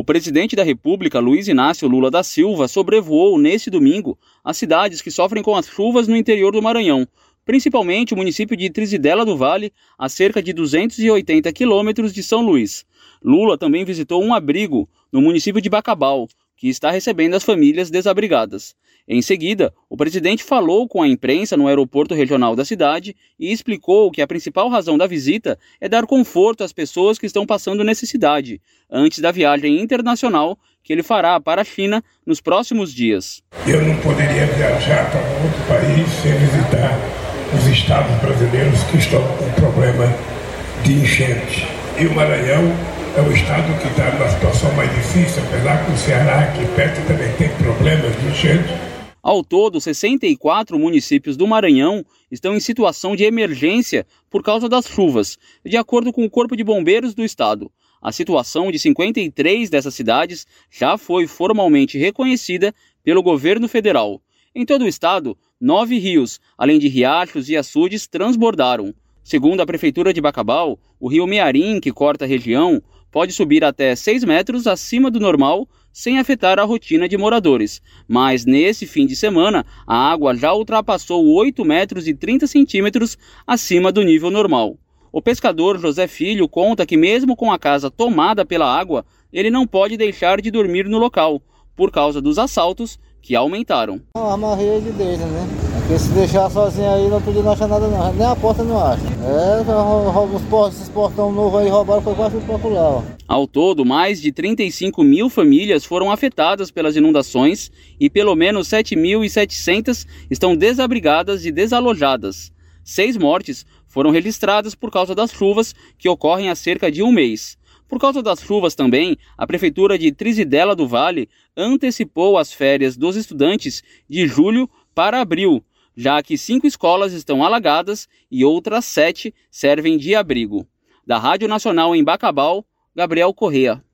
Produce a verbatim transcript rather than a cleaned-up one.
presidente da República, Luiz Inácio Lula da Silva, sobrevoou neste domingo as cidades que sofrem com as chuvas no interior do Maranhão, principalmente o município de Trizidela do Vale, a cerca de duzentos e oitenta quilômetros de São Luís. Lula também visitou um abrigo no município de Bacabal, que está recebendo as famílias desabrigadas. Em seguida, o presidente falou com a imprensa no aeroporto regional da cidade e explicou que a principal razão da visita é dar conforto às pessoas que estão passando necessidade, antes da viagem internacional que ele fará para a China nos próximos dias. Eu não poderia viajar para outro país sem visitar os estados brasileiros que estão com problema de enchente. E o Maranhão é o estado que está numa situação mais difícil, apesar que o Ceará, aqui perto, também tem problemas de enchente. Ao todo, sessenta e quatro municípios do Maranhão estão em situação de emergência por causa das chuvas, de acordo com o Corpo de Bombeiros do estado. A situação de cinquenta e três dessas cidades já foi formalmente reconhecida pelo governo federal. Em todo o estado, nove rios, além de riachos e açudes, transbordaram. Segundo a Prefeitura de Bacabal, o rio Mearim, que corta a região, pode subir até seis metros acima do normal, sem afetar a rotina de moradores. Mas nesse fim de semana, a água já ultrapassou oito metros e trinta centímetros acima do nível normal. O pescador José Filho conta que mesmo com a casa tomada pela água, ele não pode deixar de dormir no local, por causa dos assaltos que aumentaram. Arma a rede dele, né? Porque se deixar sozinho aí, não podia não achar nada não. Nem a porta não acha. É, os portos, esses portão novos aí roubaram, foi quase tudo pra lá, ó. Ao todo, mais de trinta e cinco mil famílias foram afetadas pelas inundações e pelo menos sete mil e setecentas estão desabrigadas e desalojadas. Seis mortes foram registradas por causa das chuvas que ocorrem há cerca de um mês. Por causa das chuvas também, a Prefeitura de Trizidela do Vale antecipou as férias dos estudantes de julho para abril, já que cinco escolas estão alagadas e outras sete servem de abrigo. Da Rádio Nacional em Bacabal, Gabriel Correa.